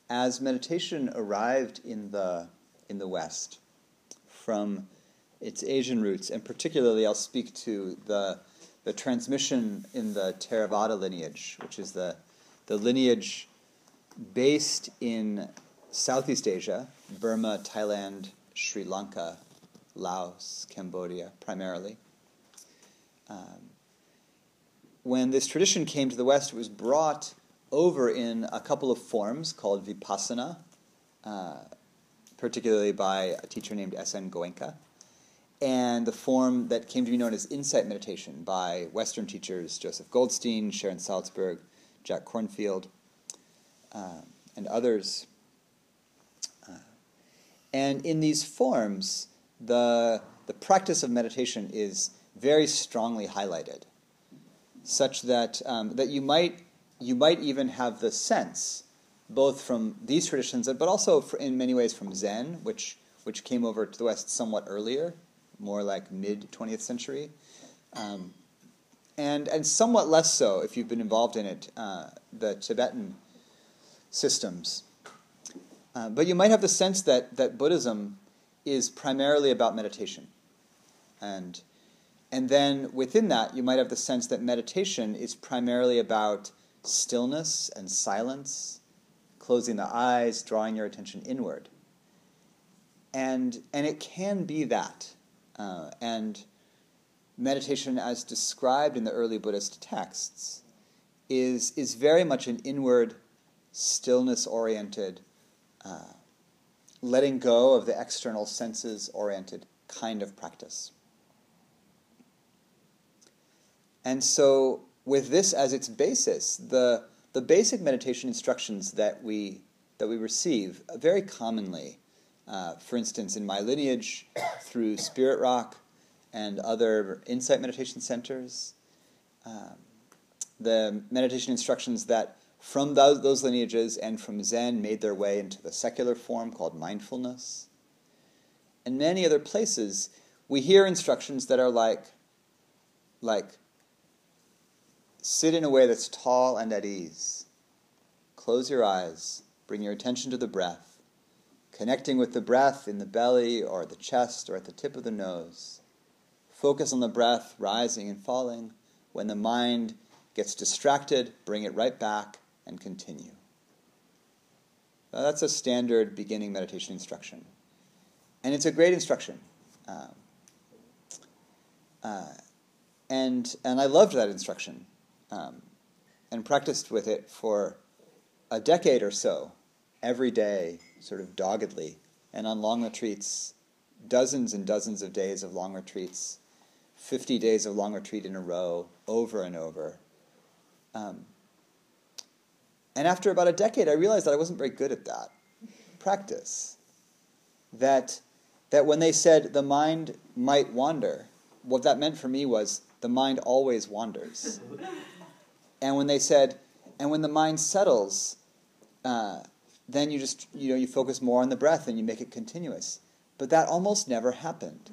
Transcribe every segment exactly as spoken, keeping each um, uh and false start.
as meditation arrived in the in the West from its Asian roots, and particularly I'll speak to the the transmission in the Theravada lineage, which is the the lineage based in Southeast Asia, Burma, Thailand, Sri Lanka, Laos, Cambodia, primarily. Um, when this tradition came to the West, it was brought over in a couple of forms called Vipassana, uh, particularly by a teacher named S N Goenka, and the form that came to be known as insight meditation by Western teachers Joseph Goldstein, Sharon Salzberg, Jack Kornfield, uh, and others. Uh, and in these forms, the the practice of meditation is very strongly highlighted, such that um, that you might you might even have the sense, both from these traditions, but also for, in many ways from Zen, which which came over to the West somewhat earlier, more like mid twentieth century, um, and and somewhat less so if you've been involved in it, uh, the Tibetan systems. Uh, but you might have the sense that that Buddhism is primarily about meditation, and and then within that you might have the sense that meditation is primarily about stillness and silence, closing the eyes, drawing your attention inward, and and it can be that. Uh, and meditation, as described in the early Buddhist texts, is is very much an inward, stillness-oriented, uh, letting go of the external senses-oriented kind of practice. And so, with this as its basis, the the basic meditation instructions that we that we receive very commonly. Uh, for instance, in my lineage, through Spirit Rock and other insight meditation centers, um, the meditation instructions that from those, those lineages and from Zen made their way into the secular form called mindfulness. And many other places, we hear instructions that are like, like, sit in a way that's tall and at ease. Close your eyes. Bring your attention to the breath. Connecting with the breath in the belly or the chest or at the tip of the nose. Focus on the breath rising and falling. When the mind gets distracted, bring it right back and continue. Now, that's a standard beginning meditation instruction. And it's a great instruction. Um, uh, and, and I loved that instruction um, and practiced with it for a decade or so, every day, sort of doggedly, and on long retreats, dozens and dozens of days of long retreats, fifty days of long retreat in a row, over and over. Um, and after about a decade, I realized that I wasn't very good at that practice. That, that when they said the mind might wander, what that meant for me was the mind always wanders. And when they said, and when the mind settles, uh, then you just, you know, you focus more on the breath and you make it continuous. But that almost never happened.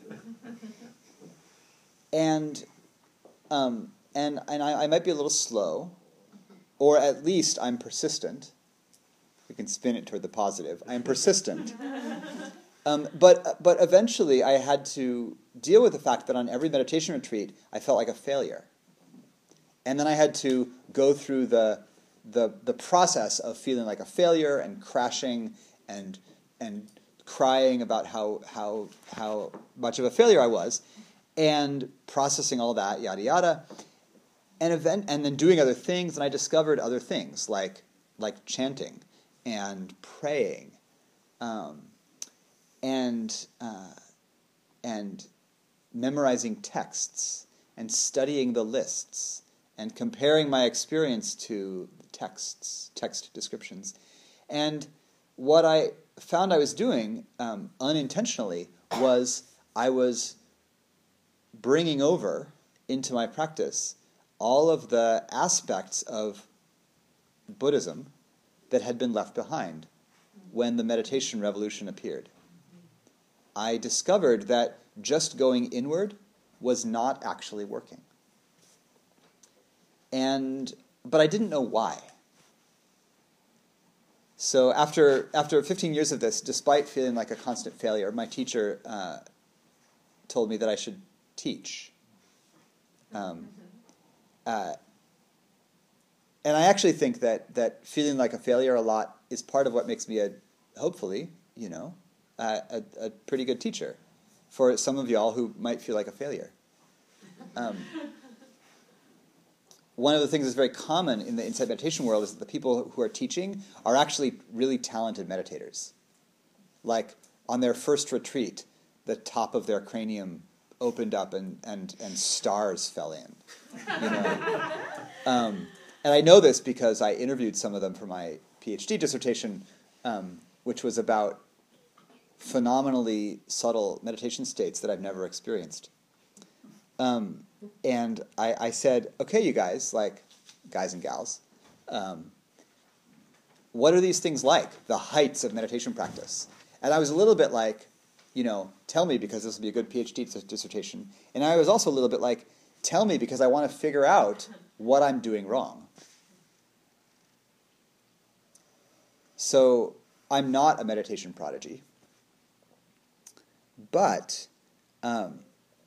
And um, and and I, I might be a little slow, or at least I'm persistent. We can spin it toward the positive. I'm persistent. Um, but but eventually I had to deal with the fact that on every meditation retreat I felt like a failure. And then I had to go through the the the process of feeling like a failure and crashing and and crying about how how how much of a failure I was, and processing all that, yada yada, and event and then doing other things, and I discovered other things like like chanting and praying, um, and uh, and memorizing texts and studying the lists and comparing my experience to texts, text descriptions. And what I found I was doing um, unintentionally was I was bringing over into my practice all of the aspects of Buddhism that had been left behind when the meditation revolution appeared. I discovered that just going inward was not actually working. And but I didn't know why. So after after fifteen years of this, despite feeling like a constant failure, my teacher uh, told me that I should teach. Um, uh, and I actually think that that feeling like a failure a lot is part of what makes me a, hopefully, you know, uh, a, a pretty good teacher for some of y'all who might feel like a failure. Um, one of the things that's very common in the insight meditation world is that the people who are teaching are actually really talented meditators. Like on their first retreat, the top of their cranium opened up and, and, and stars fell in. You know? um, and I know this because I interviewed some of them for my PhD dissertation, um, which was about phenomenally subtle meditation states that I've never experienced. Um, and I, I said, okay, you guys, like guys and gals, um, what are these things like, the heights of meditation practice? And I was a little bit like, you know, tell me because this will be a good PhD dis- dissertation. And I was also a little bit like, tell me because I want to figure out what I'm doing wrong. So I'm not a meditation prodigy, but um,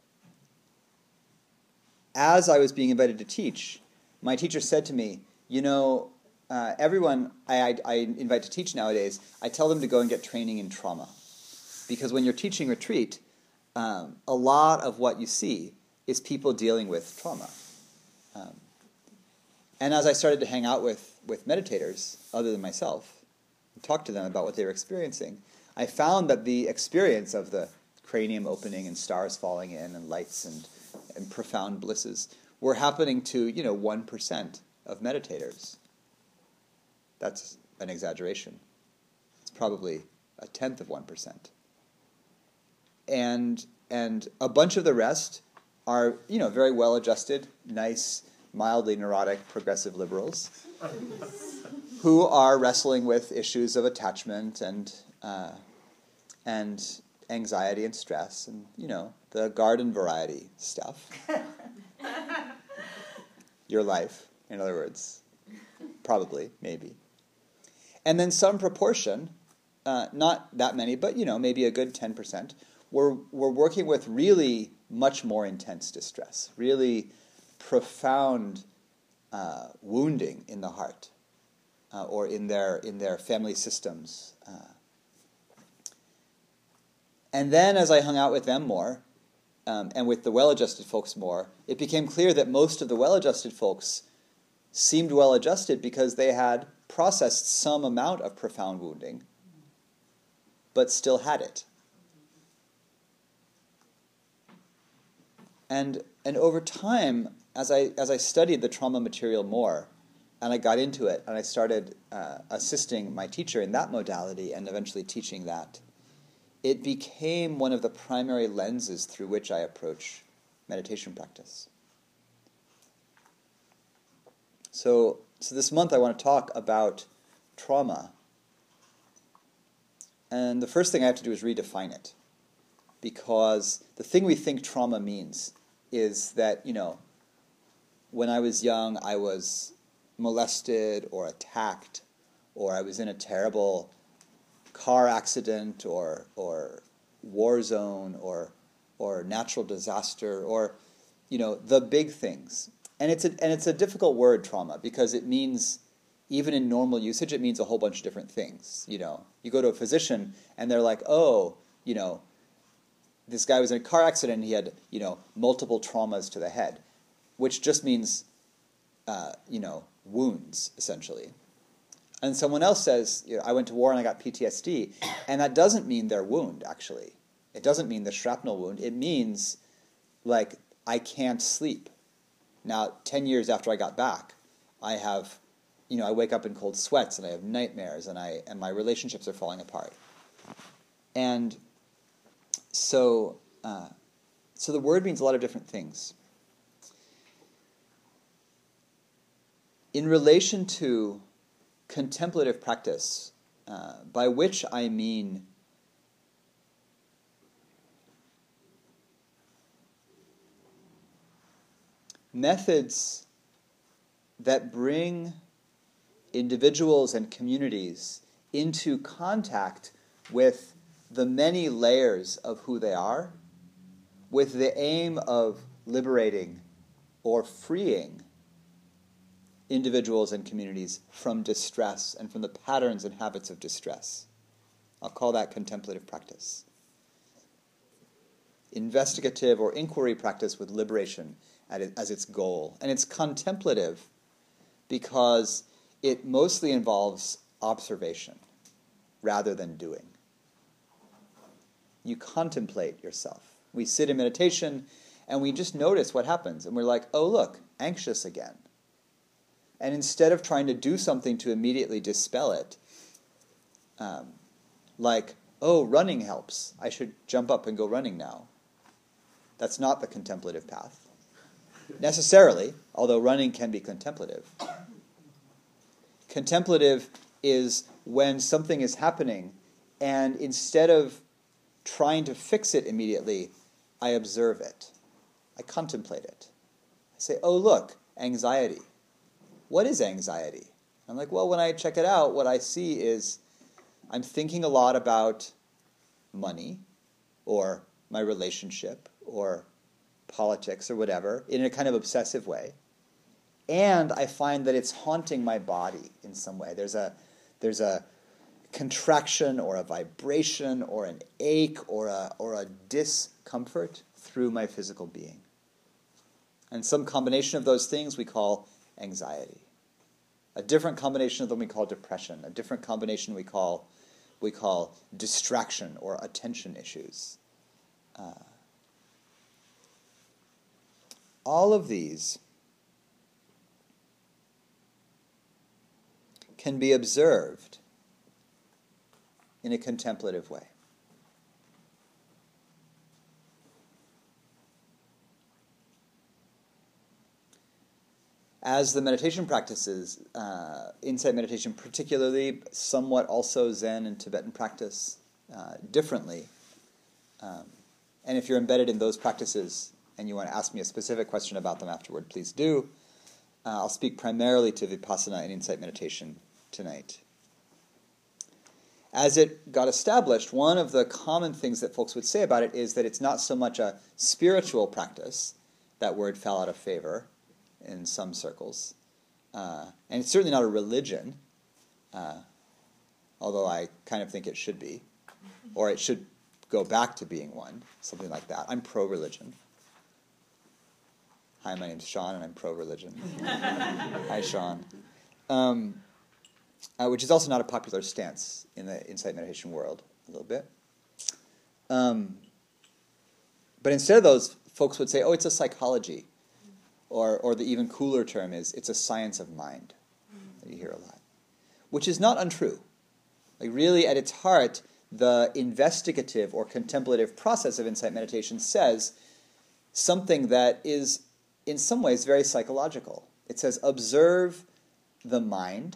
as I was being invited to teach, my teacher said to me, you know, uh, everyone I, I, I invite to teach nowadays, I tell them to go and get training in trauma. Because when you're teaching retreat, um, a lot of what you see is people dealing with trauma. Um, and as I started to hang out with, with meditators, other than myself, and talk to them about what they were experiencing, I found that the experience of the cranium opening and stars falling in and lights and, and profound blisses were happening to, you know, one percent of meditators. That's an exaggeration. It's probably a tenth of one percent. And and a bunch of the rest are, you know, very well-adjusted, nice, mildly neurotic, progressive liberals who are wrestling with issues of attachment and uh, and anxiety and stress and, you know, the garden variety stuff. Your life, in other words. Probably, maybe. And then some proportion, uh, not that many, but, you know, maybe a good ten percent, we're, we're working with really much more intense distress, really profound uh, wounding in the heart uh, or in their, in their family systems. Uh, and then as I hung out with them more, um, and with the well-adjusted folks more, it became clear that most of the well-adjusted folks seemed well-adjusted because they had processed some amount of profound wounding, but still had it. And and over time, as I as I studied the trauma material more, and I got into it, and I started uh, assisting my teacher in that modality, and eventually teaching that, it became one of the primary lenses through which I approach meditation practice. So, so this month I want to talk about trauma. And the first thing I have to do is redefine it. Because the thing we think trauma means is that, you know, when I was young, I was molested or attacked, or I was in a terrible car accident or or war zone or or natural disaster or, you know, the big things. And it's a, and it's a difficult word, trauma, because it means, even in normal usage, it means a whole bunch of different things. You know, you go to a physician and they're like, oh, you know, this guy was in a car accident and he had, you know, multiple traumas to the head, which just means, uh, you know, wounds, essentially. And someone else says, you know, I went to war and I got P T S D, and that doesn't mean their wound, actually. It doesn't mean the shrapnel wound. It means, like, I can't sleep. Now, ten years after I got back, I have, you know, I wake up in cold sweats and I have nightmares and I and my relationships are falling apart. And so, uh, so the word means a lot of different things. In relation to contemplative practice, uh, by which I mean methods that bring individuals and communities into contact with the many layers of who they are, with the aim of liberating or freeing individuals and communities from distress and from the patterns and habits of distress. I'll call that contemplative practice. Investigative or inquiry practice with liberation as its goal. And it's contemplative because it mostly involves observation rather than doing. You contemplate yourself. We sit in meditation and we just notice what happens. And we're like, oh, look, anxious again. And instead of trying to do something to immediately dispel it, um, like, oh, running helps. I should jump up and go running now. That's not the contemplative path. Necessarily, although running can be contemplative. Contemplative is when something is happening, and instead of trying to fix it immediately, I observe it. I contemplate it. I say, oh, look, anxiety. What is anxiety? I'm like, well, when I check it out, what I see is I'm thinking a lot about money or my relationship or politics or whatever in a kind of obsessive way. And I find that it's haunting my body in some way. There's a there's a contraction or a vibration or an ache or a or a discomfort through my physical being. And some combination of those things we call anxiety. A different combination of them we call depression. A different combination we call we call distraction or attention issues. Uh, all of these can be observed in a contemplative way. As the meditation practices, uh, insight meditation particularly, somewhat also Zen and Tibetan practice uh, differently. Um, and if you're embedded in those practices and you want to ask me a specific question about them afterward, please do. Uh, I'll speak primarily to Vipassana and insight meditation tonight. As it got established, one of the common things that folks would say about it is that it's not so much a spiritual practice. That word fell out of favor in some circles. Uh, and it's certainly not a religion, uh, although I kind of think it should be. Or it should go back to being one, something like that. I'm pro-religion. Hi, my name's Sean, and I'm pro-religion. Hi, Sean. Um, uh, which is also not a popular stance in the insight meditation world, a little bit. Um, but instead of those, folks would say, oh, it's a psychology. Or, or the even cooler term is, it's a science of mind, that you hear a lot. Which is not untrue. Like really, at its heart, the investigative or contemplative process of insight meditation says something that is, in some ways, very psychological. It says, observe the mind.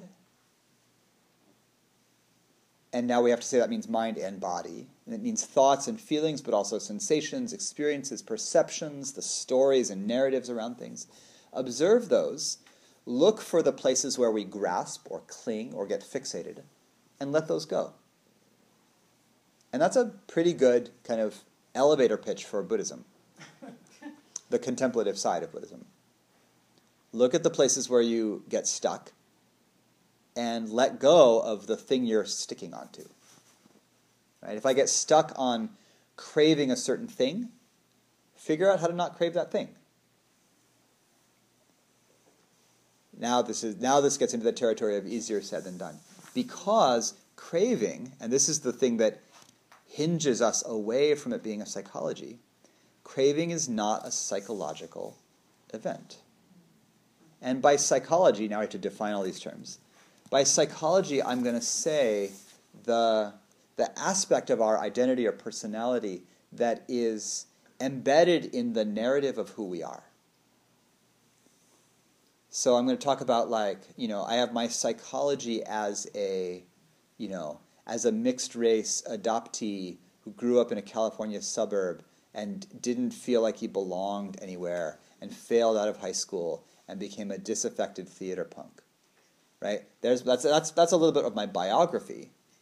And now we have to say that means mind and body. And it means thoughts and feelings, but also sensations, experiences, perceptions, the stories and narratives around things. Observe those. Look for the places where we grasp or cling or get fixated, and let those go. And that's a pretty good kind of elevator pitch for Buddhism, the contemplative side of Buddhism. Look at the places where you get stuck, and let go of the thing you're sticking onto. Right? If I get stuck on craving a certain thing, figure out how to not crave that thing. Now this is now this gets into the territory of easier said than done. Because craving, and this is the thing that hinges us away from it being a psychology, craving is not a psychological event. And by psychology, now I have to define all these terms. By psychology, I'm going to say the, the aspect of our identity or personality that is embedded in the narrative of who we are. So I'm going to talk about, like, you know, I have my psychology as a, you know, as a mixed race adoptee who grew up in a California suburb and didn't feel like he belonged anywhere and failed out of high school and became a disaffected theater punk. Right? There's that's that's that's a little bit of my biography.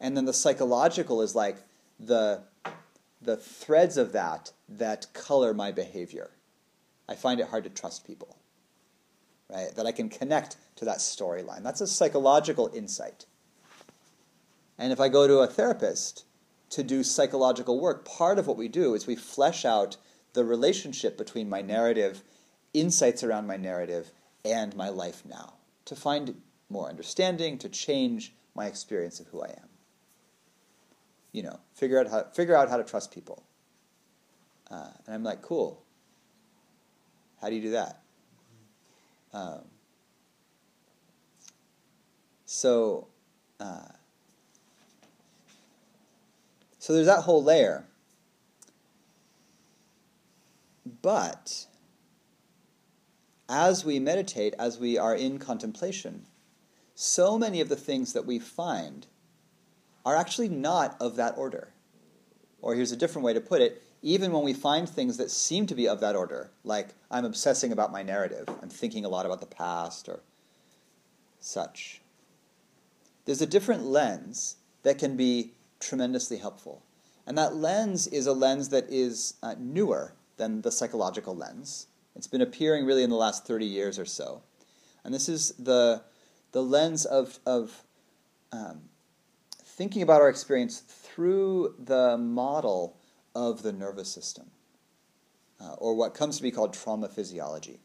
And then the psychological is like the, the threads of that that color my behavior. I find it hard to trust people, right? That I can connect to that storyline. That's a psychological insight. And if I go to a therapist to do psychological work, part of what we do is we flesh out the relationship between my narrative, insights around my narrative, and my life now, to find more understanding, to change my experience of who I am. You know, figure out how figure out how to trust people. Uh, and I'm like, cool. How do you do that? Um, so, uh, so there's that whole layer. But as we meditate, as we are in contemplation, so many of the things that we find are actually not of that order. Or here's a different way to put it, even when we find things that seem to be of that order, like I'm obsessing about my narrative, I'm thinking a lot about the past or such, there's a different lens that can be tremendously helpful. And that lens is a lens that is uh, newer than the psychological lens. It's been appearing really in the last thirty years or so. And this is the, the lens of, of um, thinking about our experience through the model of the nervous system, uh, or what comes to be called trauma physiology.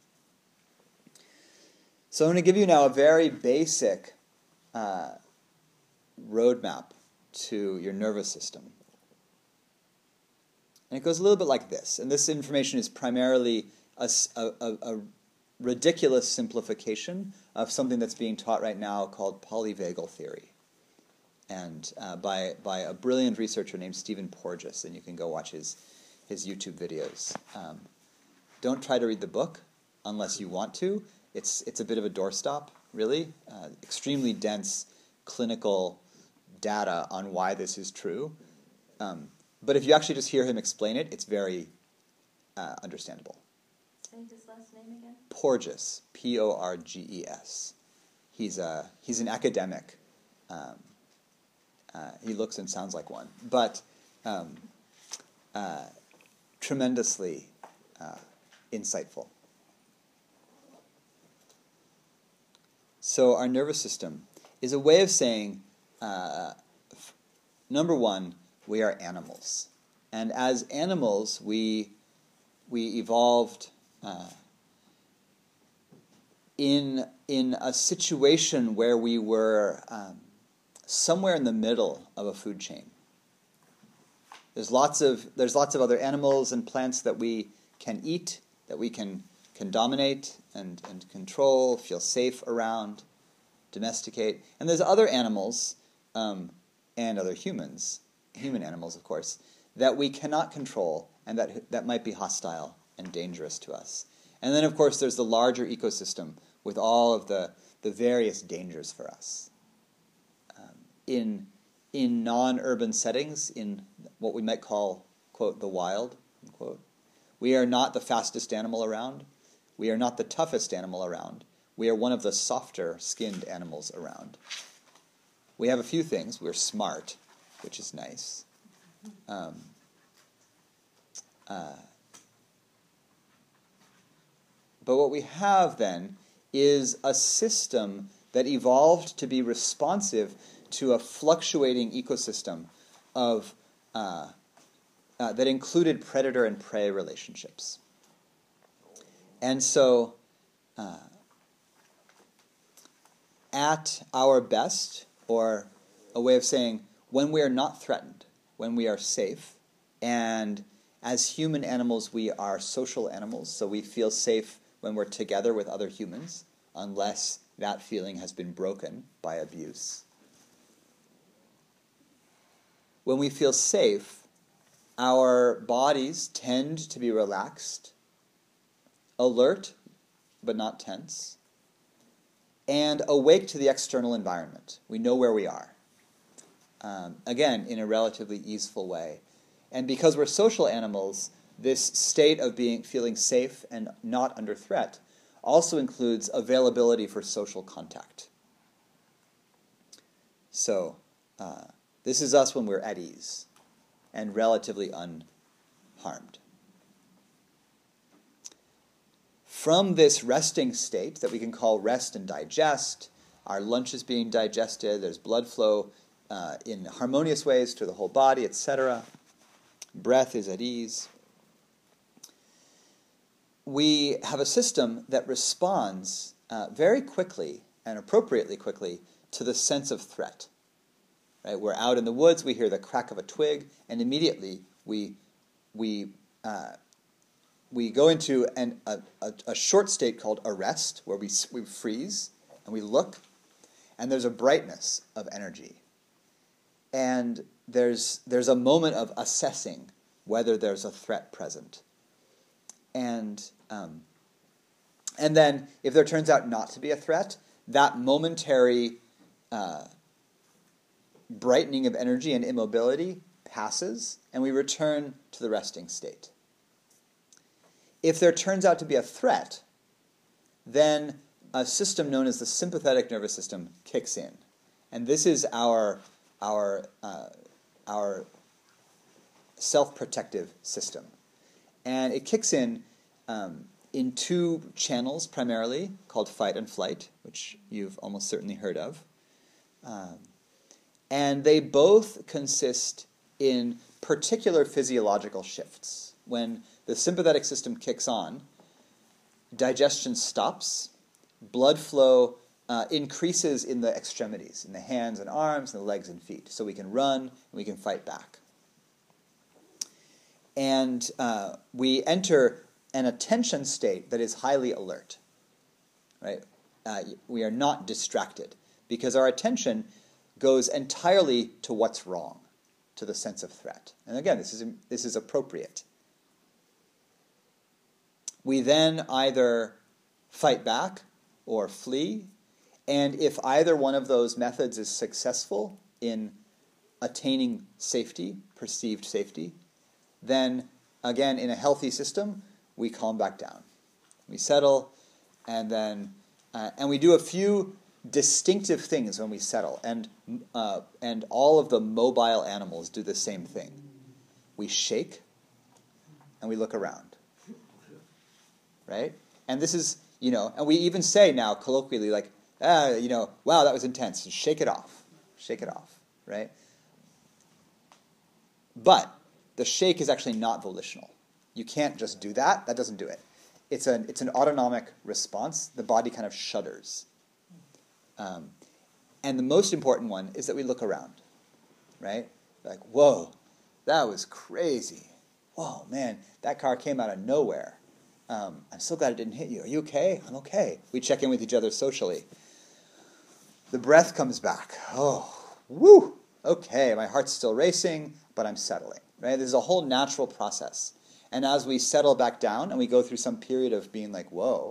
So I'm going to give you now a very basic uh, roadmap to your nervous system. And it goes a little bit like this. And this information is primarily a, a, a ridiculous simplification of something that's being taught right now called polyvagal theory. And uh, by by a brilliant researcher named Stephen Porges, and you can go watch his his YouTube videos. Um, don't try to read the book unless you want to. It's it's a bit of a doorstop, really. Uh, extremely dense clinical data on why this is true. Um, but if you actually just hear him explain it, it's very uh, understandable. Say his last name again. Porges, P O R G E S. He's a he's an academic. Um, Uh, he looks and sounds like one, but um, uh, tremendously uh, insightful. So our nervous system is a way of saying, uh, f- number one, we are animals. And as animals, we, we evolved uh, in, in a situation where we were... Um, somewhere in the middle of a food chain. There's lots of there's lots of other animals and plants that we can eat, that we can can dominate and, and control, feel safe around, domesticate. And there's other animals um, and other humans, human animals, of course, that we cannot control and that that might be hostile and dangerous to us. And then, of course, there's the larger ecosystem with all of the, the various dangers for us. In in non-urban settings, in what we might call, quote, the wild, unquote, we are not the fastest animal around. We are not the toughest animal around. We are one of the softer-skinned animals around. We have a few things. We're smart, which is nice. Um, uh, but what we have, then, is a system that evolved to be responsive to a fluctuating ecosystem of uh, uh, that included predator and prey relationships. And so, uh, at our best, or a way of saying, when we are not threatened, when we are safe, and as human animals, we are social animals, so we feel safe when we're together with other humans, unless that feeling has been broken by abuse. When we feel safe, our bodies tend to be relaxed, alert, but not tense, and awake to the external environment. We know where we are. Um, again, in a relatively easeful way. And because we're social animals, this state of being feeling safe and not under threat also includes availability for social contact. So, uh, This is us when we're at ease and relatively unharmed. From this resting state that we can call rest and digest, our lunch is being digested, there's blood flow uh, in harmonious ways to the whole body, et cetera. Breath is at ease. We have a system that responds uh, very quickly and appropriately quickly to the sense of threat. Right? We're out in the woods, we hear the crack of a twig, and immediately we we uh, we go into an, a, a, a short state called arrest, where we we freeze and we look, and there's a brightness of energy, and there's there's a moment of assessing whether there's a threat present, and um, and then if there turns out not to be a threat, that momentary uh, brightening of energy and immobility passes, and we return to the resting state. If there turns out to be a threat, then a system known as the sympathetic nervous system kicks in, and this is our our uh, our self-protective system, and it kicks in um, in two channels primarily, called fight and flight, which you've almost certainly heard of. Um, and they both consist in particular physiological shifts. When the sympathetic system kicks on, digestion stops, blood flow uh, increases in the extremities, in the hands and arms, and the legs and feet, so we can run and we can fight back. And uh, we enter an attention state that is highly alert. Right? Uh, we are not distracted because our attention goes entirely to what's wrong, to the sense of threat. And again, this is this is appropriate. We then either fight back or flee, and if either one of those methods is successful in attaining safety, perceived safety, then again, in a healthy system, we calm back down. We settle, and then uh, and we do a few distinctive things when we settle, and uh, and all of the mobile animals do the same thing. We shake, and we look around, right? And this is, you know, and we even say now colloquially, like, ah, you know, wow, that was intense. Shake it off, shake it off, right? But the shake is actually not volitional. You can't just do that. That doesn't do it. It's an it's an autonomic response. The body kind of shudders. Um, and the most important one is that we look around, right? Like, whoa, that was crazy. Whoa, man, that car came out of nowhere. Um, I'm so glad it didn't hit you. Are you okay? I'm okay. We check in with each other socially. The breath comes back. Oh, woo, okay, my heart's still racing, but I'm settling, right? This is a whole natural process. And as we settle back down and we go through some period of being like, whoa,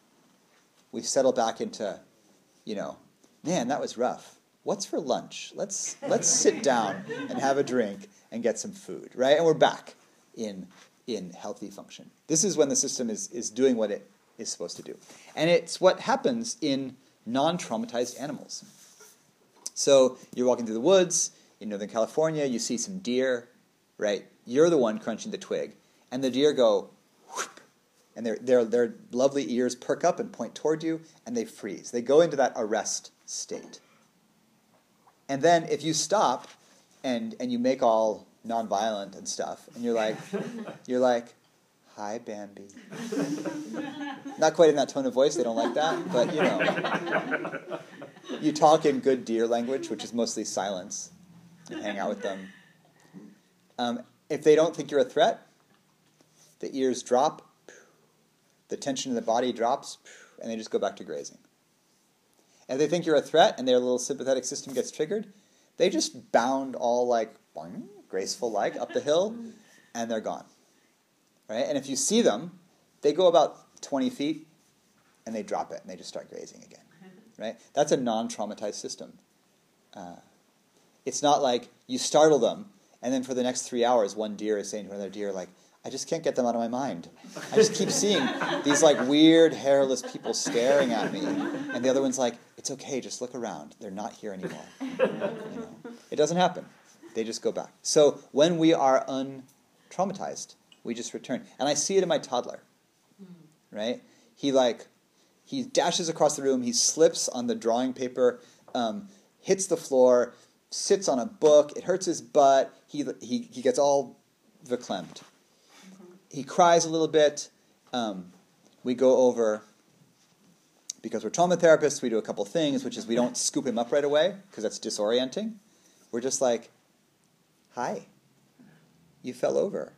we settle back into, you know, man, that was rough. What's for lunch? Let's let's sit down and have a drink and get some food, right? And we're back in in healthy function. This is when the system is, is doing what it is supposed to do. And it's what happens in non-traumatized animals. So you're walking through the woods in Northern California, you see some deer, right? You're the one crunching the twig. And the deer go, whoop, and their, their, their lovely ears perk up and point toward you, and they freeze. They go into that arrest state. And then if you stop and, and you make all nonviolent and stuff, and you're like, you're like, hi, Bambi. Not quite in that tone of voice, they don't like that, but you know. You talk in good deer language, which is mostly silence. You hang out with them. Um, if they don't think you're a threat, the ears drop, the tension in the body drops, and they just go back to grazing. And if they think you're a threat and their little sympathetic system gets triggered, they just bound all like, boing, graceful like, up the hill, and they're gone. Right? And if you see them, they go about twenty feet, and they drop it, and they just start grazing again. Right? That's a non-traumatized system. Uh, it's not like you startle them, and then for the next three hours, one deer is saying to another deer, like, I just can't get them out of my mind. I just keep seeing these like weird, hairless people staring at me. And the other one's like, it's okay, just look around. They're not here anymore. You know? It doesn't happen. They just go back. So when we are untraumatized, we just return. And I see it in my toddler, right? He like, he dashes across the room, he slips on the drawing paper, um, hits the floor, sits on a book, it hurts his butt, he he, he gets all verklempt. He cries a little bit. Um, we go over, because we're trauma therapists, we do a couple things, which is we don't scoop him up right away, because that's disorienting. We're just like, hi, you fell over.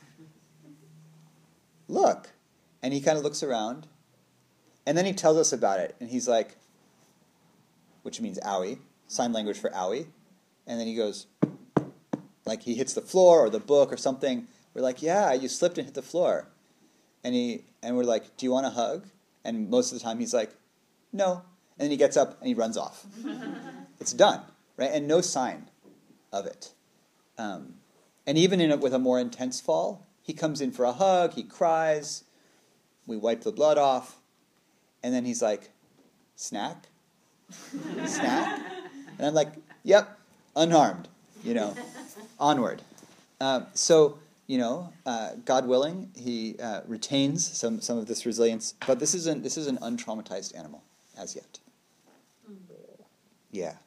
Look. And he kind of looks around, and then he tells us about it, and he's like, which means owie, sign language for owie, and then he goes, like he hits the floor or the book or something. We're like, yeah, you slipped and hit the floor. And he and we're like, do you want a hug? And most of the time he's like, no. And then he gets up and he runs off. It's done, right? And no sign of it. Um, and even in a, with a more intense fall, he comes in for a hug, he cries, we wipe the blood off, and then he's like, snack? Snack? And I'm like, yep, unharmed, you know, onward. Uh, so... You know, uh, God willing, he uh, retains some, some of this resilience, but this isn't this is an untraumatized animal as yet. Yeah.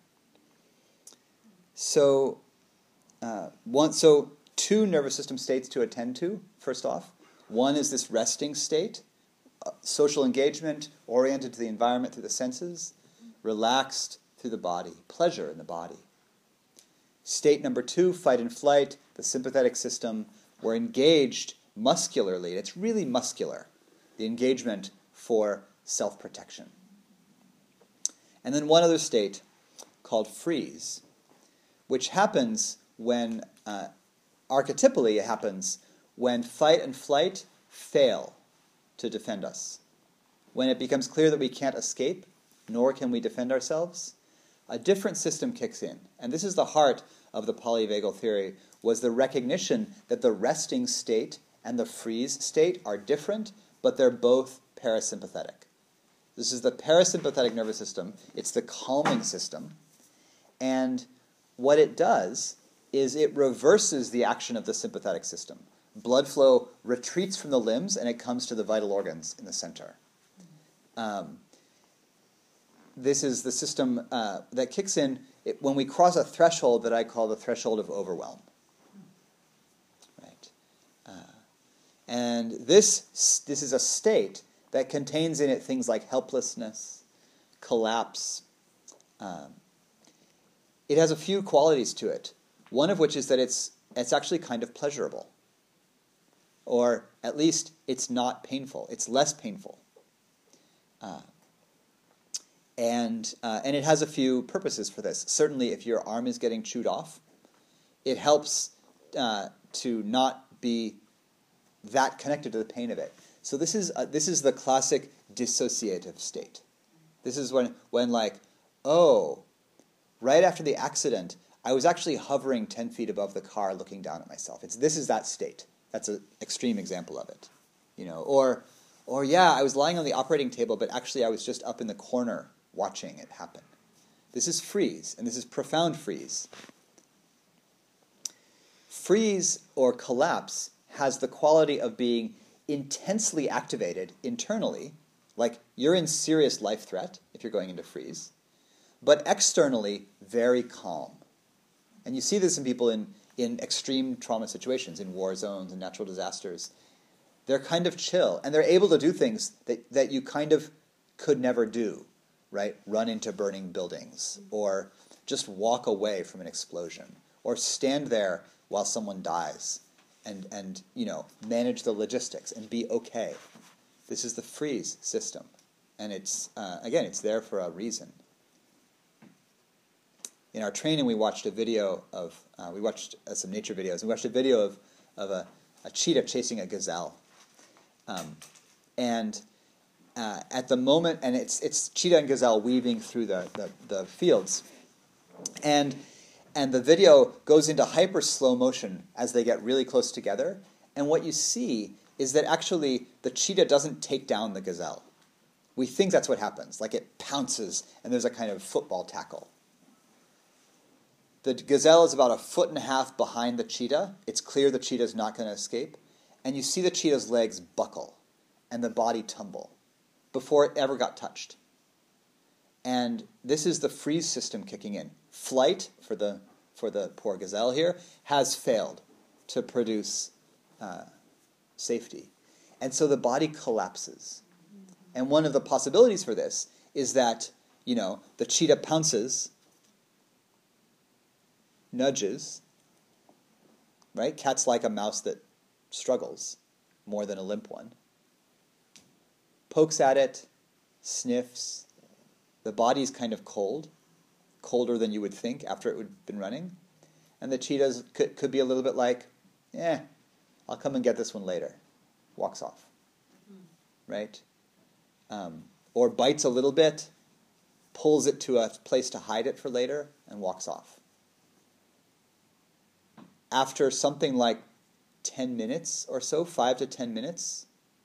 So, uh, one so two nervous system states to attend to. First off, one is this resting state, uh, social engagement oriented to the environment through the senses, relaxed through the body, pleasure in the body. State number two, fight and flight, the sympathetic system. We're engaged muscularly. It's really muscular, the engagement for self-protection. And then one other state called freeze, which happens when, uh, archetypally it happens when fight and flight fail to defend us. When it becomes clear that we can't escape, nor can we defend ourselves, a different system kicks in. And this is the heart of the polyvagal theory, was the recognition that the resting state and the freeze state are different, but they're both parasympathetic. This is the parasympathetic nervous system. It's the calming system. And what it does is it reverses the action of the sympathetic system. Blood flow retreats from the limbs, and it comes to the vital organs in the center. Um, this is the system uh, that kicks in it, when we cross a threshold that I call the threshold of overwhelm. And this this is a state that contains in it things like helplessness, collapse. Um, it has a few qualities to it. One of which is that it's it's actually kind of pleasurable. Or at least it's not painful. It's less painful. Uh, and uh, and it has a few purposes for this. Certainly, if your arm is getting chewed off, it helps uh, to not be that connected to the pain of it. So this is uh, this is the classic dissociative state. This is when when like, oh, right after the accident, I was actually hovering ten feet above the car, looking down at myself. It's this is that state. That's an extreme example of it, you know. Or, or yeah, I was lying on the operating table, but actually I was just up in the corner watching it happen. This is freeze, and this is profound freeze. Freeze or collapse has the quality of being intensely activated internally, like you're in serious life threat if you're going into freeze, but externally very calm. And you see this in people in, in extreme trauma situations, in war zones and natural disasters. They're kind of chill, and they're able to do things that, that you kind of could never do, right? Run into burning buildings, or just walk away from an explosion, or stand there while someone dies. And, and you know, manage the logistics and be okay. This is the freeze system. And it's, uh, again, it's there for a reason. In our training, we watched a video of, uh, we watched uh, some nature videos. We watched a video of, of a, a cheetah chasing a gazelle. Um, and uh, at the moment, and it's it's cheetah and gazelle weaving through the, the, the fields. And And the video goes into hyper slow motion as they get really close together. And what you see is that actually the cheetah doesn't take down the gazelle. We think that's what happens, like it pounces and there's a kind of football tackle. the gazelle is about a foot and a half behind the cheetah. It's clear the cheetah is not going to escape. And you see the cheetah's legs buckle and the body tumble before it ever got touched. And this is the freeze system kicking in. Flight, for the for the poor gazelle here, has failed to produce uh, safety. And so the body collapses. And one of the possibilities for this is that, you know, the cheetah pounces, nudges, right? Cat's like a mouse that struggles more than a limp one. Pokes at it, sniffs. The body's kind of cold, colder than you would think after it would have been running. And the cheetah could, could be a little bit like, eh, I'll come and get this one later. Walks off, right? Um, or bites a little bit, pulls it to a place to hide it for later, and walks off. After something like ten minutes or so, five to ten minutes,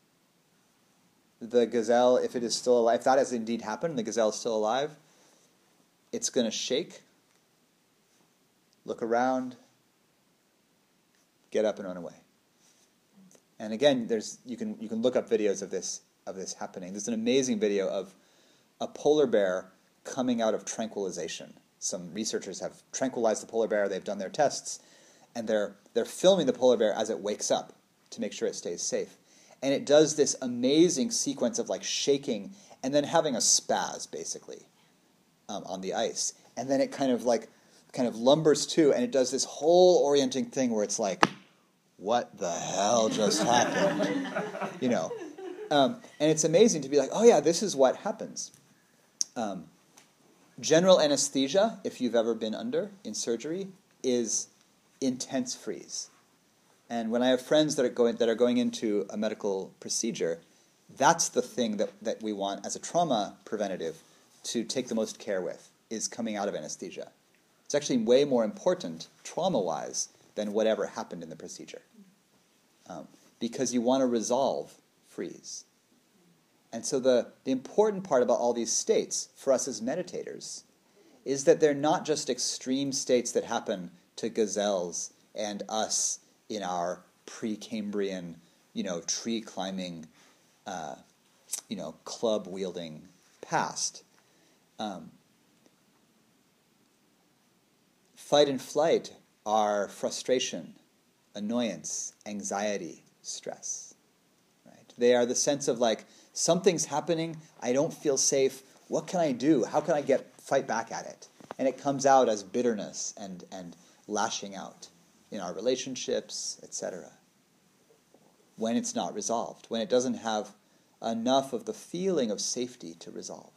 the gazelle, if it is still alive, if that has indeed happened, the gazelle is still alive, it's going to shake, look around, get up and run away. And again, there's you can you can look up videos of this of this happening. There's an amazing video of a polar bear coming out of tranquilization. Some researchers have tranquilized the polar bear. They've done their tests, and they're they're filming the polar bear as it wakes up to make sure it stays safe. And it does this amazing sequence of like shaking and then having a spaz basically um, on the ice, and then it kind of like kind of lumbers to, and it does this whole orienting thing where it's like, what the hell just happened? You know, um, and it's amazing to be like, oh yeah, this is what happens. Um, general anesthesia, if you've ever been under in surgery, is intense freeze. And when I have friends that are going that are going into a medical procedure, that's the thing that, that we want as a trauma preventative to take the most care with, is coming out of anesthesia. It's actually way more important, trauma-wise, than whatever happened in the procedure. Um, because you want to resolve freeze. And so the, the important part about all these states, for us as meditators, is that they're not just extreme states that happen to gazelles and us in our pre-Cambrian, you know, tree-climbing, uh, you know, club-wielding past. Um, fight and flight are frustration, annoyance, anxiety, stress. Right? They are the sense of like, something's happening, I don't feel safe, what can I do? How can I get fight back at it? And it comes out as bitterness and, and lashing out in our relationships, et cetera. When it's not resolved, when it doesn't have enough of the feeling of safety to resolve.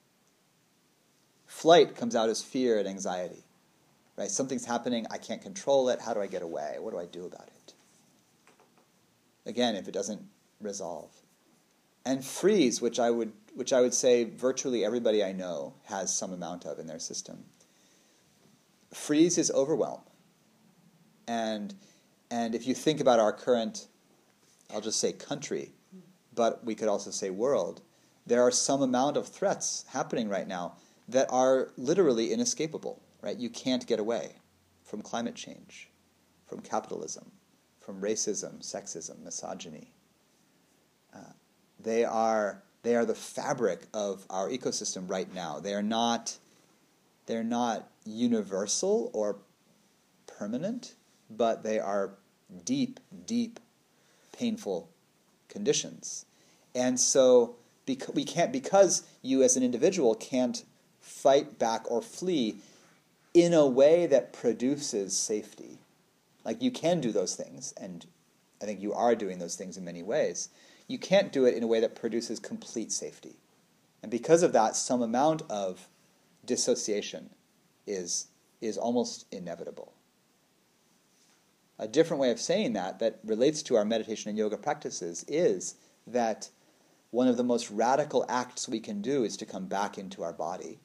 Flight comes out as fear and anxiety. Right? Something's happening, I can't control it, how do I get away? What do I do about it? Again, if it doesn't resolve. And freeze, which I would which I would say virtually everybody I know has some amount of in their system. Freeze is overwhelm. And and if you think about our current, I'll just say country, but we could also say world, there are some amount of threats happening right now that are literally inescapable. Right? You can't get away from climate change, from capitalism, from racism, sexism, misogyny. Uh, they are they are the fabric of our ecosystem right now. They are not they're not universal or permanent, but they are deep, deep, painful conditions. And so bec- we can't because you as an individual can't fight back or flee in a way that produces safety. Like you can do those things, and I think you are doing those things in many ways. You can't do it in a way that produces complete safety. And because of that, some amount of dissociation is, is almost inevitable. A different way of saying that, that relates to our meditation and yoga practices, is that one of the most radical acts we can do is to come back into our body.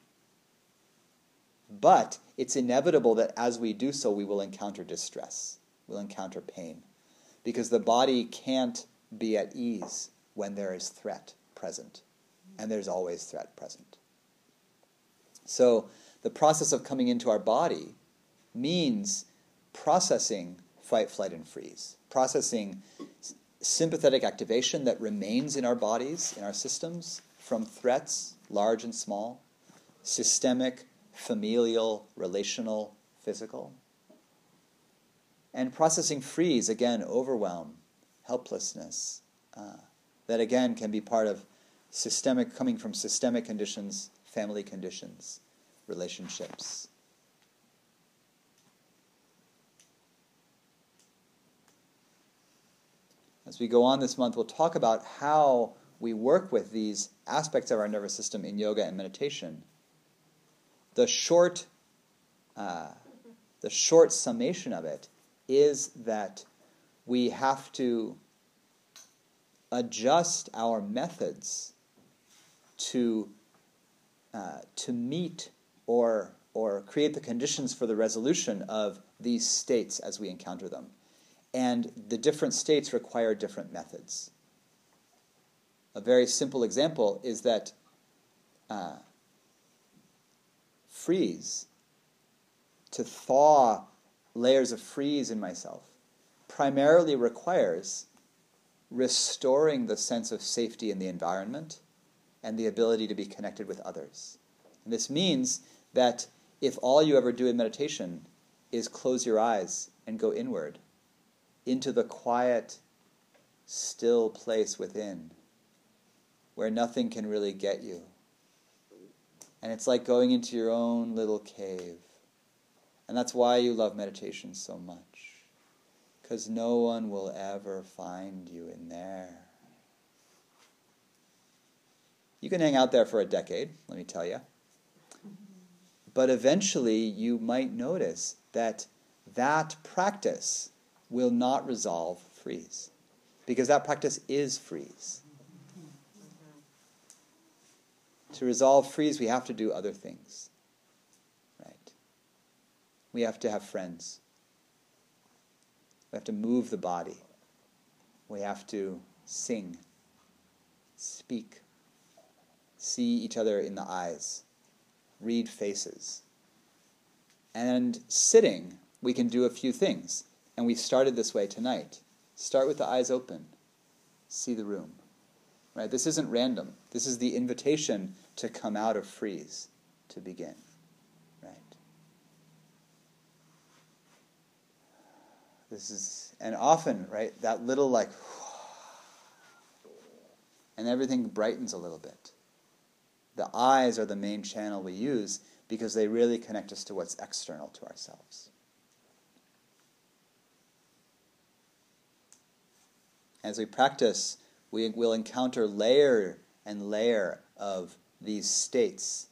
But it's inevitable that as we do so, we will encounter distress. We'll encounter pain. Because the body can't be at ease when there is threat present. And there's always threat present. So the process of coming into our body means processing fight, flight, and freeze, processing s- sympathetic activation that remains in our bodies, in our systems, from threats, large and small, systemic, familial, relational, physical, and processing freeze, again, overwhelm, helplessness, uh, that again can be part of systemic, coming from systemic conditions, family conditions, relationships. As we go on this month, we'll talk about how we work with these aspects of our nervous system in yoga and meditation. The short, uh, the short summation of it is that we have to adjust our methods to uh, to meet or or create the conditions for the resolution of these states as we encounter them. And the different states require different methods. A very simple example is that uh, freeze, to thaw layers of freeze in myself, primarily requires restoring the sense of safety in the environment and the ability to be connected with others. And this means that if all you ever do in meditation is close your eyes and go inward, into the quiet, still place within, where nothing can really get you. And it's like going into your own little cave. And that's why you love meditation so much. Because no one will ever find you in there. You can hang out there for a decade, let me tell you. But eventually you might notice that that practice will not resolve freeze, because that practice is freeze. To resolve freeze, we have to do other things, right? We have to have friends. We have to move the body. We have to sing, speak, see each other in the eyes, read faces. And sitting, we can do a few things. And we started this way tonight. Start with the eyes open. See the room. Right? This isn't random. This is the invitation to come out of freeze, to begin. Right? This is, and often, right, that little like, and everything brightens a little bit. The eyes are the main channel we use because they really connect us to what's external to ourselves. As we practice, we will encounter layer and layer of these states.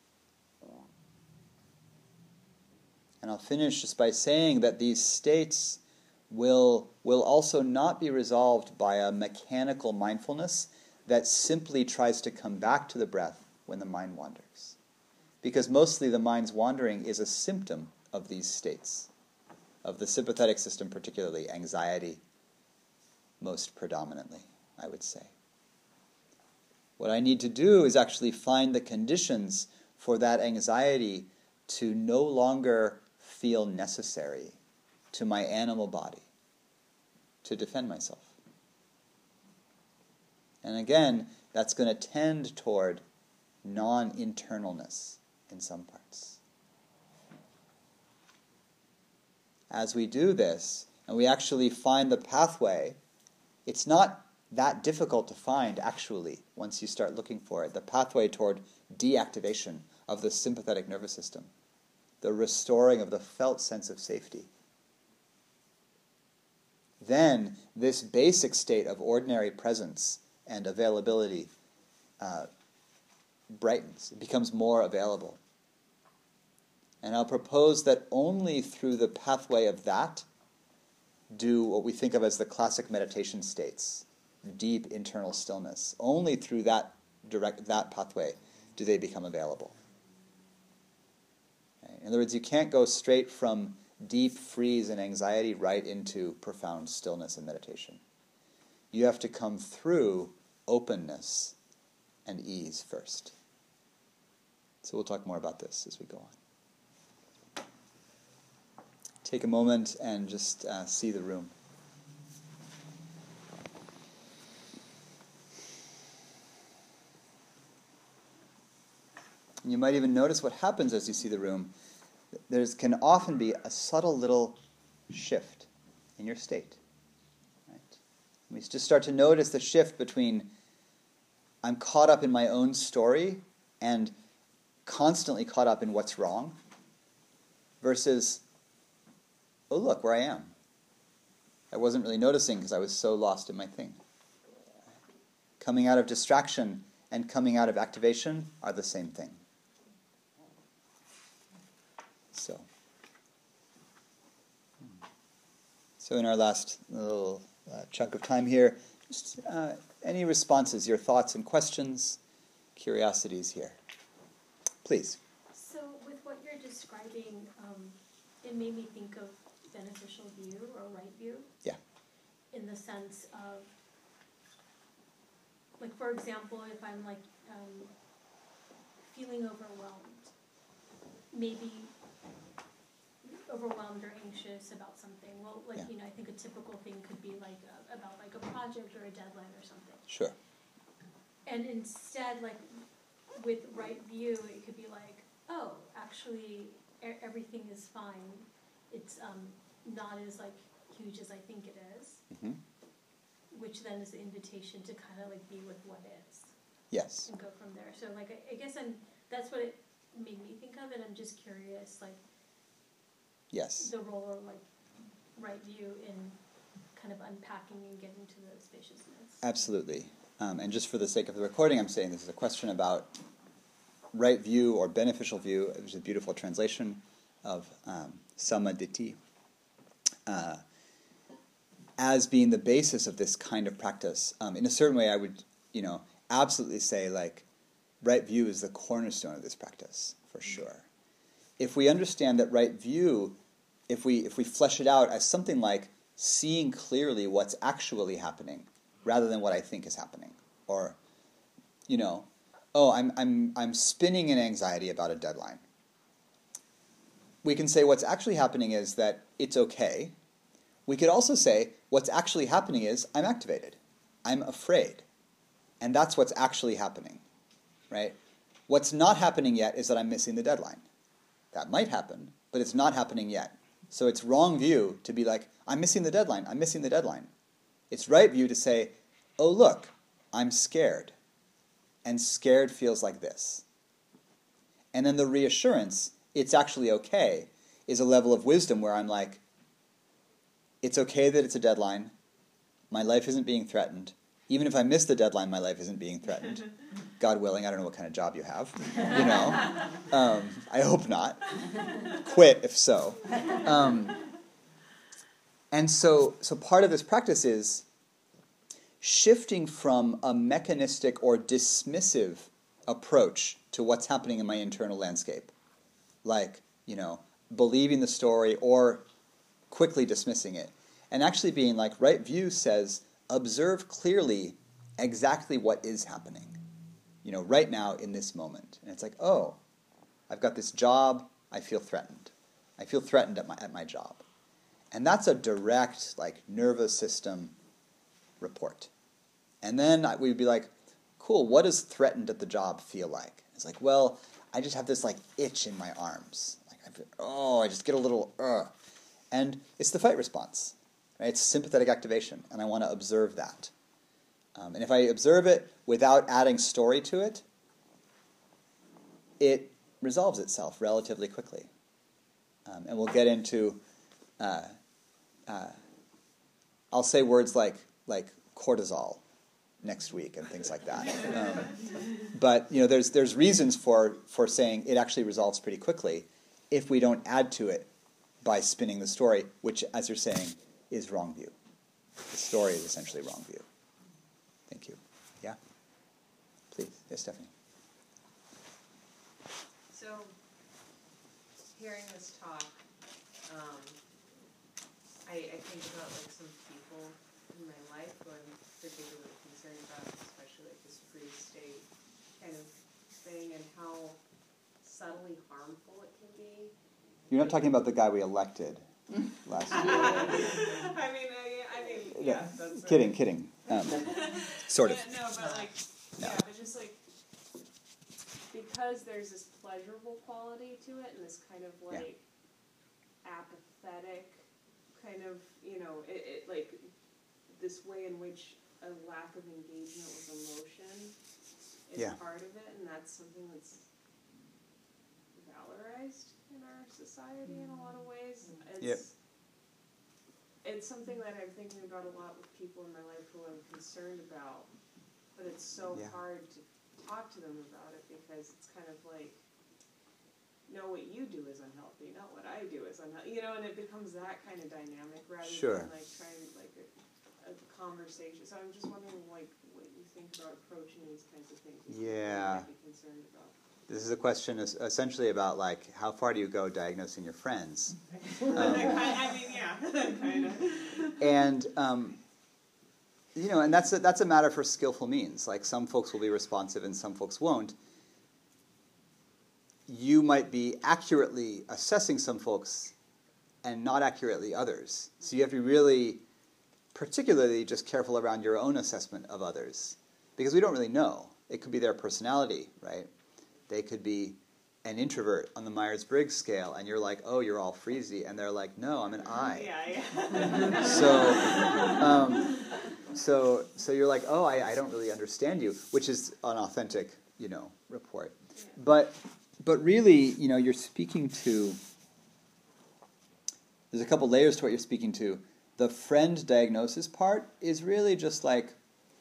And I'll finish just by saying that these states will, will also not be resolved by a mechanical mindfulness that simply tries to come back to the breath when the mind wanders. Because mostly the mind's wandering is a symptom of these states, of the sympathetic system, particularly anxiety, most predominantly, I would say. What I need to do is actually find the conditions for that anxiety to no longer feel necessary to my animal body to defend myself. And again, that's going to tend toward non-internalness in some parts. As we do this, and we actually find the pathway, it's not that difficult to find, actually, once you start looking for it, the pathway toward deactivation of the sympathetic nervous system, the restoring of the felt sense of safety. Then, this basic state of ordinary presence and availability uh, brightens. It becomes more available. And I'll propose that only through the pathway of that do what we think of as the classic meditation states, deep internal stillness. Only through that direct that pathway do they become available. Okay? In other words, you can't go straight from deep freeze and anxiety right into profound stillness and meditation. You have to come through openness and ease first. So we'll talk more about this as we go on. take a moment and just uh, see the room. And you might even notice what happens as you see the room. There can often be a subtle little shift in your state. Right? We just start to notice the shift between I'm caught up in my own story and constantly caught up in what's wrong versus, oh, look, where I am. I wasn't really noticing because I was so lost in my thing. Coming out of distraction and coming out of activation are the same thing. So, so in our last little uh, chunk of time here, just uh, any responses, your thoughts and questions, curiosities here. Please. So with what you're describing, um, it made me think of beneficial view or right view. Yeah. In the sense of, like, for example, if I'm like um, feeling overwhelmed, maybe overwhelmed or anxious about something. Well, like, yeah. you know, I think a typical thing could be like a, about like a project or a deadline or something. Sure. And instead, like, with right view, it could be like, oh, actually, e- everything is fine. It's um, not as, like, huge as I think it is. Mm-hmm. Which then is the invitation to kind of, like, be with what is. Yes. And go from there. So, like, I, I guess I'm, that's what it made me think of, and I'm just curious, like, yes. the role of, like, right view in kind of unpacking and getting to the spaciousness. Absolutely. Um, and just for the sake of the recording, I'm saying this is a question about right view or beneficial view. It was a beautiful translation of um, Samaditi uh, as being the basis of this kind of practice. Um, in a certain way, I would, you know, absolutely say, like, right view is the cornerstone of this practice, for sure. If we understand that right view, if we if we flesh it out as something like seeing clearly what's actually happening, rather than what I think is happening, or, you know, oh, I'm I'm I'm spinning in anxiety about a deadline. We can say what's actually happening is that it's okay. We could also say what's actually happening is I'm activated, I'm afraid, and that's what's actually happening, right? What's not happening yet is that I'm missing the deadline. That might happen, but it's not happening yet. So it's wrong view to be like, I'm missing the deadline, I'm missing the deadline. It's right view to say, oh, look, I'm scared. And scared feels like this. And then the reassurance, it's actually okay, is a level of wisdom where I'm like, it's okay that it's a deadline. My life isn't being threatened. Even if I miss the deadline, my life isn't being threatened. God willing, I don't know what kind of job you have. You know, um, I hope not. Quit if so. Um, and so, so part of this practice is shifting from a mechanistic or dismissive approach to what's happening in my internal landscape, like, you know, believing the story or quickly dismissing it, and actually being like, right view says, observe clearly exactly what is happening, you know, right now in this moment. And it's like, oh, I've got this job, I feel threatened. I feel threatened at my at my job. And that's a direct, like, nervous system report. And then we'd be like, cool, what does threatened at the job feel like? It's like, well, I just have this, like, itch in my arms. Like, I feel, oh, I just get a little, ugh. And it's the fight response. Right? It's sympathetic activation, and I want to observe that. Um, and if I observe it without adding story to it, it resolves itself relatively quickly. Um, and we'll get into, uh, uh, I'll say words like like cortisol next week and things like that. Um, but you know, there's there's reasons for for saying it actually resolves pretty quickly if we don't add to it by spinning the story, which, as you're saying, is wrong view. The story is essentially wrong view. Thank you. Yeah? Please. Yes, Stephanie. So, hearing this talk, um, I, I think about, like, some people in my life who I'm particularly concerned about, especially, like, this free state kind of thing, and how subtly harmful it can be. You're not talking about the guy we elected. last year. I mean, I, I mean, yeah, that's Kidding, right. kidding. Um, sort of. Yeah, no, but like, No. yeah, but just like, because there's this pleasurable quality to it, and this kind of Yeah. like apathetic kind of, you know, it, it like this way in which a lack of engagement with emotion is Yeah. part of it, and that's something that's valorized in our society in a lot of ways. It's, Yep. it's something that I'm thinking about a lot with people in my life who I'm concerned about, but it's so Yeah. hard to talk to them about it because it's kind of like, no, what you do is unhealthy, not what I do is unhealthy, you know, and it becomes that kind of dynamic rather Sure. than like trying like a, a conversation. So I'm just wondering like what you think about approaching these kinds of things. What Yeah. you might be concerned about. This is a question es- essentially about like how far do you go diagnosing your friends, um, I mean, yeah, kind of. and um, you know, and that's a, that's a matter for skillful means. Like some folks will be responsive and some folks won't. You might be accurately assessing some folks and not accurately others. So you have to be really, particularly just careful around your own assessment of others, because we don't really know. It could be their personality, right? They could be an introvert on the Myers-Briggs scale, and you're like, oh, you're all freezy, and they're like, no, I'm an I. Yeah, yeah. So, um, so, so you're like, oh, I, I don't really understand you, which is an authentic, you know, report. Yeah. But, but really, you know, you're speaking to. There's a couple layers to what you're speaking to. The friend diagnosis part is really just like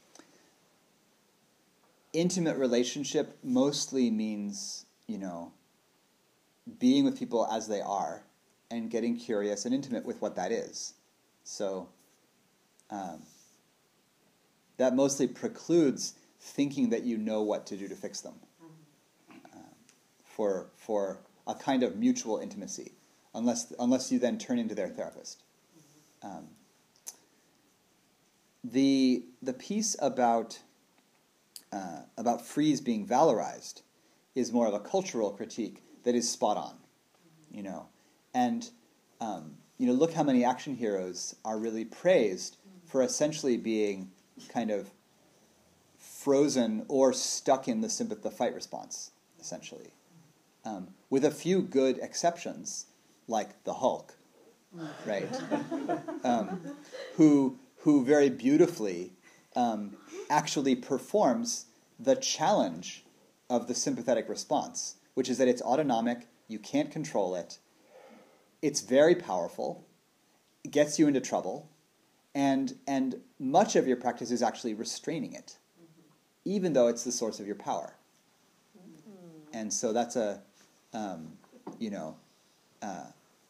intimate relationship. Mostly means, you know, being with people as they are and getting curious and intimate with what that is. So um, that mostly precludes thinking that you know what to do to fix them um, for for a kind of mutual intimacy, unless unless you then turn into their therapist. Um, the the piece about uh, about freeze being valorized is more of a cultural critique that is spot on, you know, and um, you know, look how many action heroes are really praised for essentially being kind of frozen or stuck in the sympath- the fight response, essentially, um, with a few good exceptions, like the Hulk, right? um, who who very beautifully um, actually performs the challenge of the sympathetic response, which is that it's autonomic, you can't control it, it's very powerful, it gets you into trouble, and and much of your practice is actually restraining it, even though it's the source of your power. And so that's a, um, you know, uh,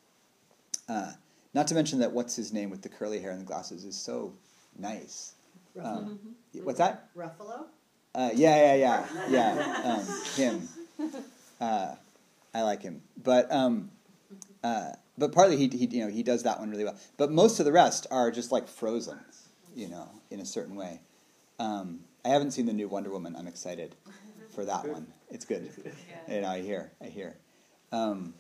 uh, not to mention that what's his name with the curly hair and the glasses is so nice. Um, what's that? Ruffalo? Uh, yeah, yeah, yeah, yeah. Um, him. Uh, I like him, but um, uh, but partly he he you know he does that one really well. But most of the rest are just like frozen, you know, in a certain way. Um, I haven't seen the new Wonder Woman. I'm excited for that one. It's good. Yeah. You know, I hear, I hear. Um,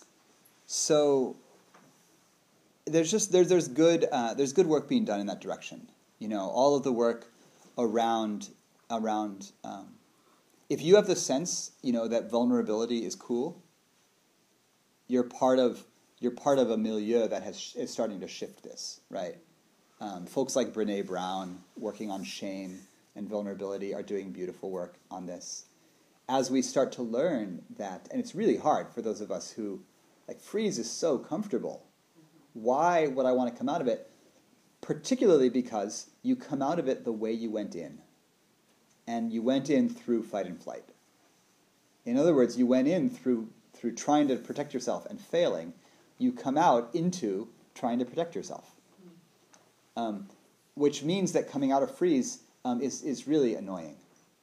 so there's just there's there's good uh, there's good work being done in that direction. You know, all of the work around around. Um, if you have the sense, you know, that vulnerability is cool, you're part of you're part of a milieu that has is starting to shift this, right? Um, folks like Brene Brown working on shame and vulnerability are doing beautiful work on this. As we start to learn that, and it's really hard for those of us who, like, freeze is so comfortable. Why would I want to come out of it? Particularly because you come out of it the way you went in. And you went in through fight and flight. In other words, you went in through through trying to protect yourself and failing. You come out into trying to protect yourself. Um, which means that coming out of freeze um, is, is really annoying.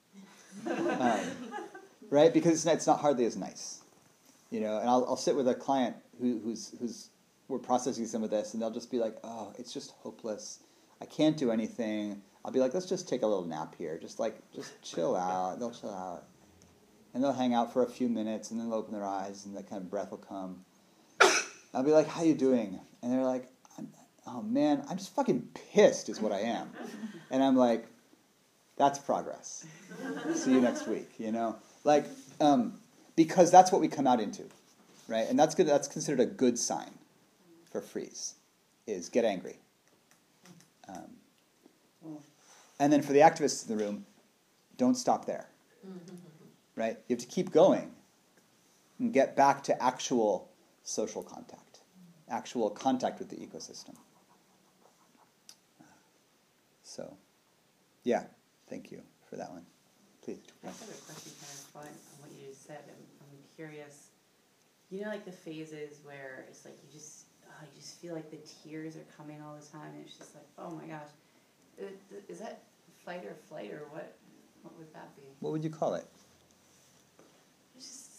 Um, right? Because it's not, it's not hardly as nice. You know, and I'll, I'll sit with a client who, who's, who's we're processing some of this, and they'll just be like, oh, it's just hopeless. I can't do anything. I'll be like, let's just take a little nap here. Just like, just chill out. They'll chill out. And they'll hang out for a few minutes, and then they'll open their eyes, and that kind of breath will come. I'll be like, how you doing? And they're like, I'm, oh man, I'm just fucking pissed is what I am. And I'm like, that's progress. See you next week, you know? Like, um, because that's what we come out into, right? And that's good. That's considered a good sign for freeze, is get angry. Um, and then for the activists in the room, don't stop there, right? You have to keep going and get back to actual social contact, actual contact with the ecosystem. So, yeah, thank you for that one. Please. I just have a question kind of following on what you just said. I'm, I'm curious. You know, like the phases where it's like you just, oh, you just feel like the tears are coming all the time, and it's just like, oh my gosh, is that fight or flight or what? What would that be? What would you call it? It's just,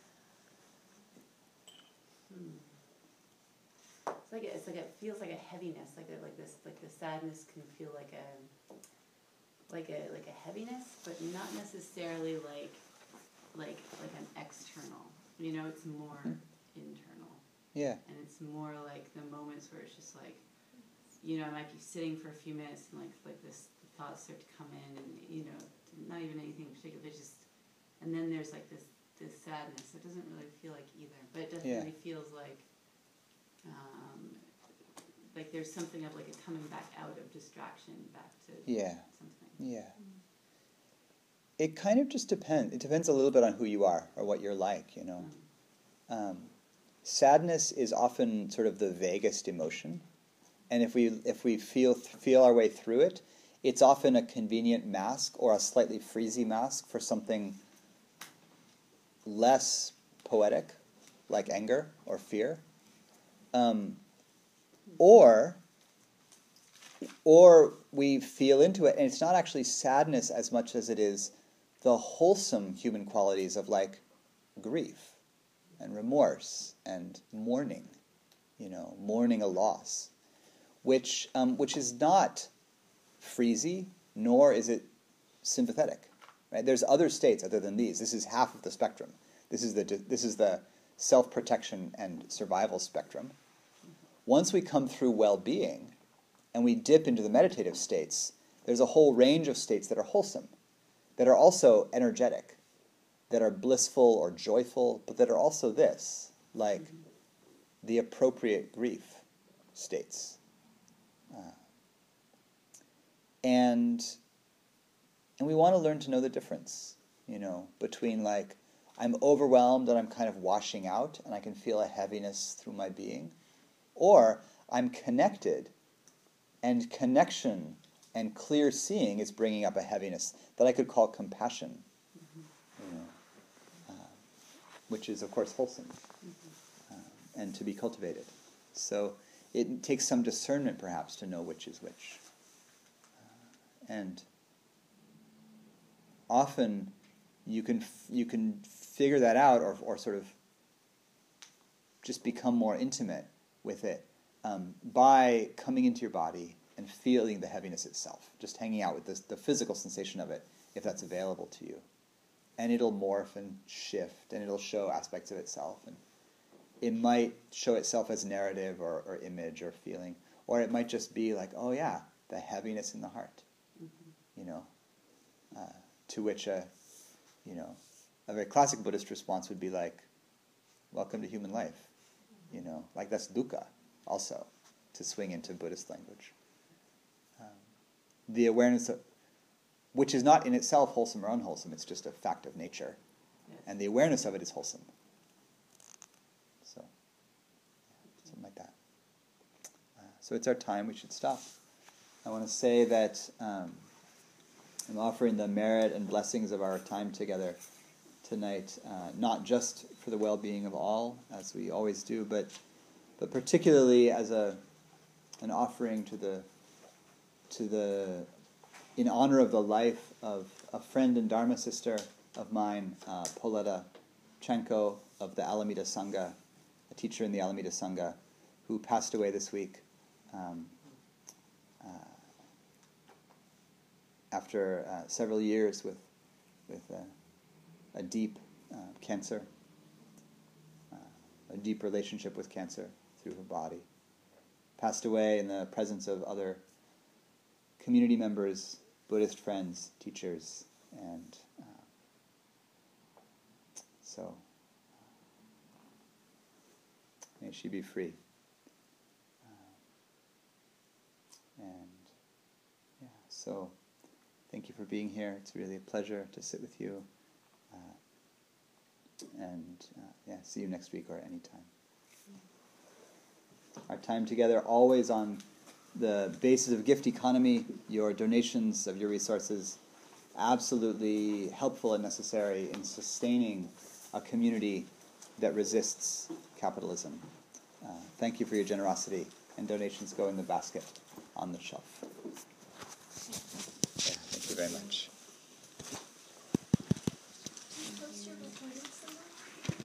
hmm. It's like it's like it feels like a heaviness, like a, like this, like the sadness can feel like a. like a like a heaviness, but not necessarily like like like an external. You know, it's more mm. internal. Yeah. And it's more like the moments where it's just like, you know, I might be sitting for a few minutes and like like this the thoughts start to come in, and you know, not even anything in particular, but just, and then there's like this this sadness. It doesn't really feel like either, but it definitely yeah. feels like. Um, Like there's something of like a coming back out of distraction back to yeah. something. Yeah. It kind of just depends. It depends a little bit on who you are or what you're like, you know. Mm. Um, sadness is often sort of the vaguest emotion, and if we if we feel feel our way through it, it's often a convenient mask or a slightly freezy mask for something less poetic, like anger or fear. Um, Or, or we feel into it, and it's not actually sadness as much as it is the wholesome human qualities of like grief and remorse and mourning, you know, mourning a loss, which um, which is not freezy, nor is it sympathetic. Right? There's other states other than these. This is half of the spectrum. This is the this is the self-protection and survival spectrum. Once we come through well-being and we dip into the meditative states, there's a whole range of states that are wholesome, that are also energetic, that are blissful or joyful, but that are also this, like mm-hmm. the appropriate grief states. Uh, and and we want to learn to know the difference, you know, between like, I'm overwhelmed and I'm kind of washing out and I can feel a heaviness through my being, or I'm connected, and connection and clear seeing is bringing up a heaviness that I could call compassion, mm-hmm. you know, uh, which is, of course, wholesome mm-hmm. uh, and to be cultivated. So it takes some discernment, perhaps, to know which is which. Uh, and often you can f- you can figure that out, or or sort of just become more intimate with it um, by coming into your body and feeling the heaviness itself, just hanging out with this, the physical sensation of it, if that's available to you. And it'll morph and shift, and it'll show aspects of itself. And it might show itself as narrative or, or image or feeling, or it might just be like, oh yeah, the heaviness in the heart, mm-hmm. you know, uh, to which a, you know, a very classic Buddhist response would be like, welcome to human life. You know, like that's dukkha, also, to swing into Buddhist language. Um, the awareness of, which is not in itself wholesome or unwholesome, it's just a fact of nature. Yes. And the awareness of it is wholesome. So, yeah, something like that. Uh, so it's our time, we should stop. I want to say that um, I'm offering the merit and blessings of our time together tonight, uh, not just for the well-being of all, as we always do, but but particularly as a an offering to the to the in honor of the life of a friend and Dharma sister of mine, uh, Poletta Chenko of the Alameda Sangha, a teacher in the Alameda Sangha, who passed away this week um, uh, after uh, several years with with. Uh, a deep uh, cancer, uh, a deep relationship with cancer through her body. passed away in the presence of other community members, Buddhist friends, teachers, and uh, so may she be free. Uh, and yeah, so thank you for being here. It's really a pleasure to sit with you. Uh, and uh, yeah, see you next week or anytime. Our time together always on the basis of gift economy, your donations of your resources, absolutely helpful and necessary in sustaining a community that resists capitalism. Uh, thank you for your generosity, and donations go in the basket on the shelf. Yeah, thank you very much.